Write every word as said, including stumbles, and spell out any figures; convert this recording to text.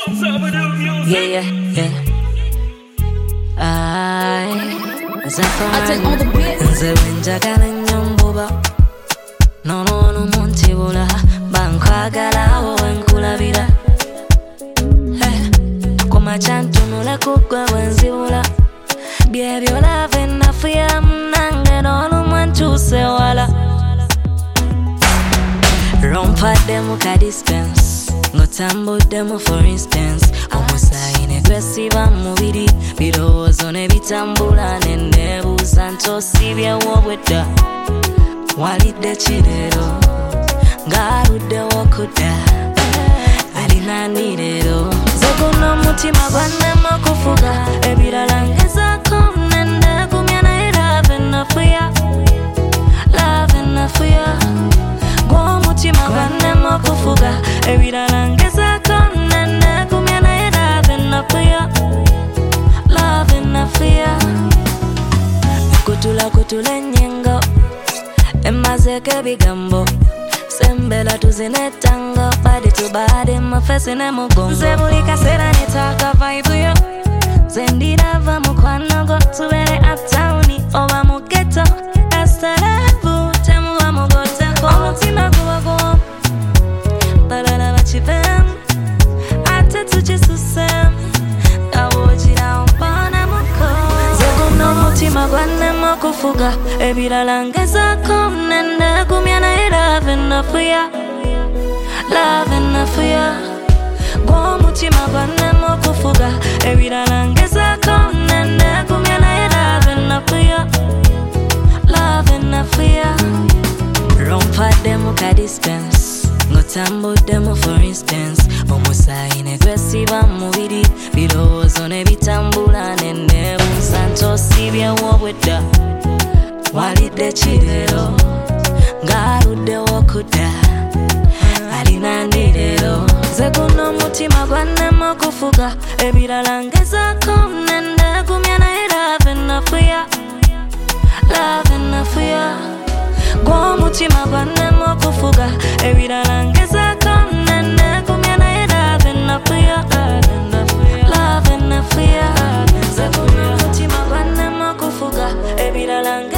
Yeah, yeah, yeah. I take all the bits. nze bwenjagala nnyo mbuba n'olw'olu muntibula bankwagalawo wenkulabira kumakya ntunula kuggwe bwenzibula byebyo lava ennafuya munange n'olumu nkyuse wala rompademu ka distance ng'otambuddemu for instance omusaayi ne gwesiba mu mubiri birowoozo ne bitambula ne neebuuza nti osibyewo bwedda walidde kireero ng'aluddewo kudda alinaani leero nze guno omutima gwannema okufuga ebirala ngezaako nendeegumya naye lava ennafuya lava ennafuya gw'omutima gwannema okufuga ebirala ngezaako nendeegumya naye lava ennafuya lava ennafuya kutula kutula ennyingo emazeeko ebigambo sembela tuzine tango body to body mafesi ne mugongo nze buli kaseera netaaga vibe yo nze ndirava mukwano gwo tubeere uptown oba mu ghetto estarabu temuba mugoteko omutima guba gwo balala bakivemu ate tukisusemu awoogirawo mpaana muko nze guno omutima gwannema okufuga ebirala ngezaako nendeegumya naye lava ennafuya lava ennafuya gw'omutima gwannema okufuga ebirala ngezaako nendeegumya naye lava ennafuya lava ennafuya rompademu ka distance ng'otambuddemu for instance omusaayi ne gwesiba mu mubiri birowoozo ne bitambula ne neebuuza nti osibyewo bwedda walidde kireero ng'aluddewo kudda alinaani leero nze guno omutima gwannema okufuga ebirala ngezaako nendeegumya naye lava ennafuya lava ennafuya gw'omutima gwannema okufuga ebirala ngezaako nendeegumya naye lava ennafuya lava ennafuya nze guno omutima gwannema okufuga ebirala